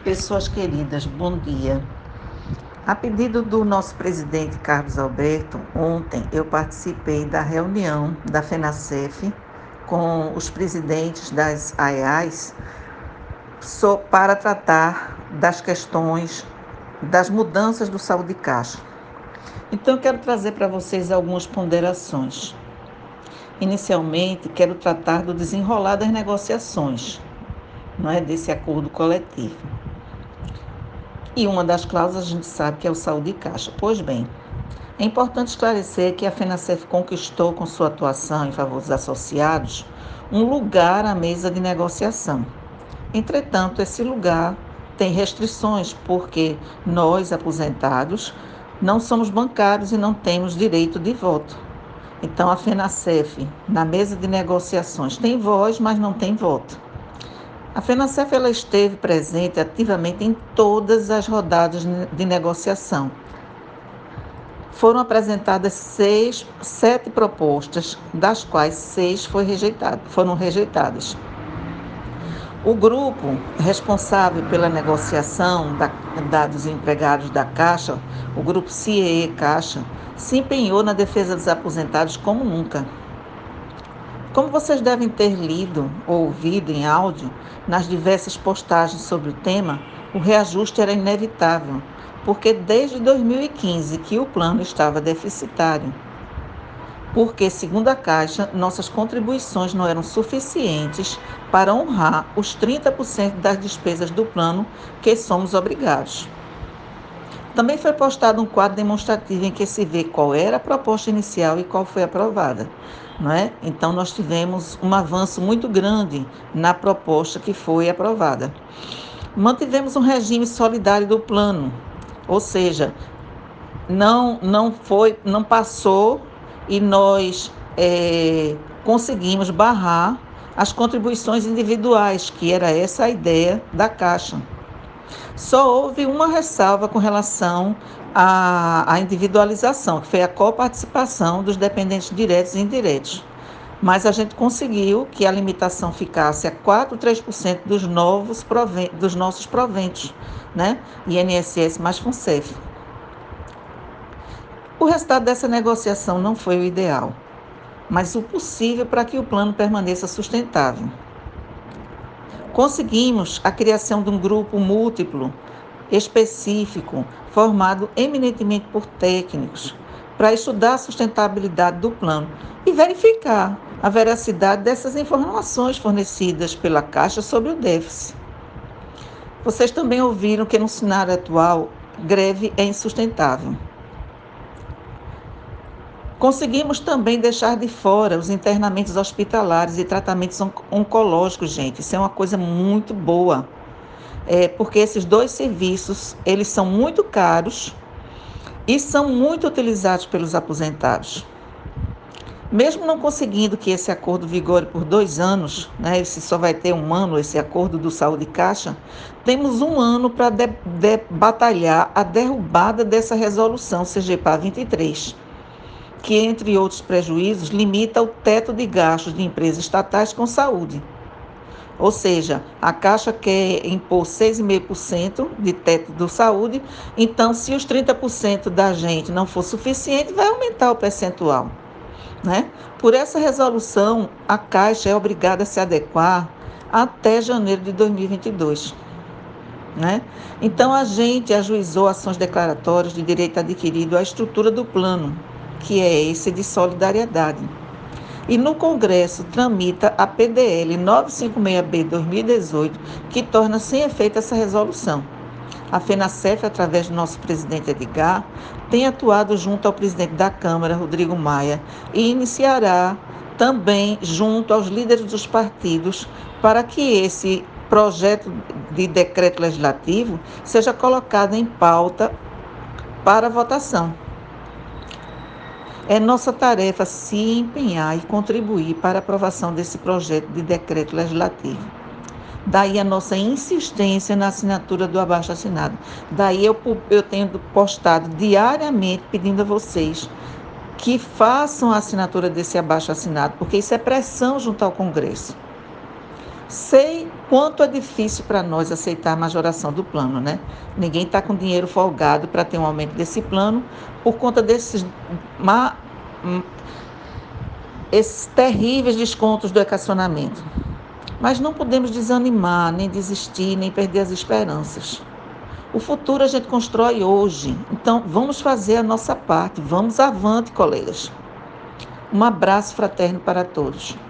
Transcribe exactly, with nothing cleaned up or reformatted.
Pessoas queridas, bom dia. A pedido do nosso presidente Carlos Alberto, ontem eu participei da reunião da FENASEF com os presidentes das A E As para tratar das questões das mudanças do Saúde Caixa. Então eu quero trazer para vocês algumas ponderações. Inicialmente, quero tratar do desenrolar das negociações, não é, desse acordo coletivo. E uma das cláusulas a gente sabe que é o Saúde Caixa. Pois bem, é importante esclarecer que a FENASEF conquistou com sua atuação em favor dos associados um lugar à mesa de negociação. Entretanto, esse lugar tem restrições porque nós, aposentados, não somos bancários e não temos direito de voto. Então, a FENASEF, na mesa de negociações, tem voz, mas não tem voto. A FENASEF ela esteve presente ativamente em todas as rodadas de negociação. Foram apresentadas seis, sete propostas, das quais seis foi rejeitado, foram rejeitadas. O grupo responsável pela negociação da, da, dos empregados da Caixa, o grupo C I E Caixa, se empenhou na defesa dos aposentados como nunca. Como vocês devem ter lido ou ouvido em áudio, nas diversas postagens sobre o tema, o reajuste era inevitável, porque desde dois mil e quinze que o plano estava deficitário. Porque, segundo a Caixa, nossas contribuições não eram suficientes para honrar os trinta por cento das despesas do plano que somos obrigados. Também foi postado um quadro demonstrativo em que se vê qual era a proposta inicial e qual foi aprovada. Não é? Então, nós tivemos um avanço muito grande na proposta que foi aprovada. Mantivemos um regime solidário do plano, ou seja, não, não, foi, não passou e nós é, conseguimos barrar as contribuições individuais, que era essa a ideia da Caixa. Só houve uma ressalva com relação à, à individualização, que foi a coparticipação dos dependentes diretos e indiretos. Mas a gente conseguiu que a limitação ficasse a quatro vírgula três por cento dos, novos proventos, dos nossos proventos, né? I N S S mais FUNCEF. O resultado dessa negociação não foi o ideal, mas o possível para que o plano permaneça sustentável. Conseguimos a criação de um grupo múltiplo, específico, formado eminentemente por técnicos, para estudar a sustentabilidade do plano e verificar a veracidade dessas informações fornecidas pela Caixa sobre o déficit. Vocês também ouviram que no cenário atual, greve é insustentável. Conseguimos também deixar de fora os internamentos hospitalares e tratamentos oncológicos, gente. Isso é uma coisa muito boa, é, porque esses dois serviços, eles são muito caros e são muito utilizados pelos aposentados. Mesmo não conseguindo que esse acordo vigore por dois anos, né, esse só vai ter um ano, esse acordo do Saúde Caixa, temos um ano para de, de, batalhar a derrubada dessa resolução C G P A vinte e três. Que, entre outros prejuízos, limita o teto de gastos de empresas estatais com saúde. Ou seja, a Caixa quer impor seis vírgula cinco por cento de teto do saúde, então, se os trinta por cento da gente não for suficiente, vai aumentar o percentual. Né? Por essa resolução, a Caixa é obrigada a se adequar até janeiro de dois mil e vinte e dois. Né? Então, a gente ajuizou ações declaratórias de direito adquirido à estrutura do plano, que é esse de solidariedade. E no Congresso tramita a P D L novecentos e cinquenta e seis B dois mil e dezoito, que torna sem efeito essa resolução. A FENASEF, através do nosso presidente Edgar, tem atuado junto ao presidente da Câmara, Rodrigo Maia, e iniciará também junto aos líderes dos partidos para que esse projeto de decreto legislativo seja colocado em pauta para votação. É nossa tarefa se empenhar e contribuir para a aprovação desse projeto de decreto legislativo. Daí a nossa insistência na assinatura do abaixo-assinado. Daí eu, eu tenho postado diariamente pedindo a vocês que façam a assinatura desse abaixo-assinado, porque isso é pressão junto ao Congresso. Sei quanto é difícil para nós aceitar a majoração do plano, né? Ninguém está com dinheiro folgado para ter um aumento desse plano por conta desses, ma, esses terríveis descontos do equacionamento. Mas não podemos desanimar, nem desistir, nem perder as esperanças. O futuro a gente constrói hoje, então vamos fazer a nossa parte. Vamos avante, colegas. Um abraço fraterno para todos.